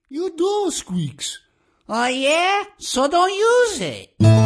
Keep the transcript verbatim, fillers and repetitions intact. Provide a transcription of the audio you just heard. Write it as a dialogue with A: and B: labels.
A: Your door squeaks.
B: Oh, yeah? So don't use it.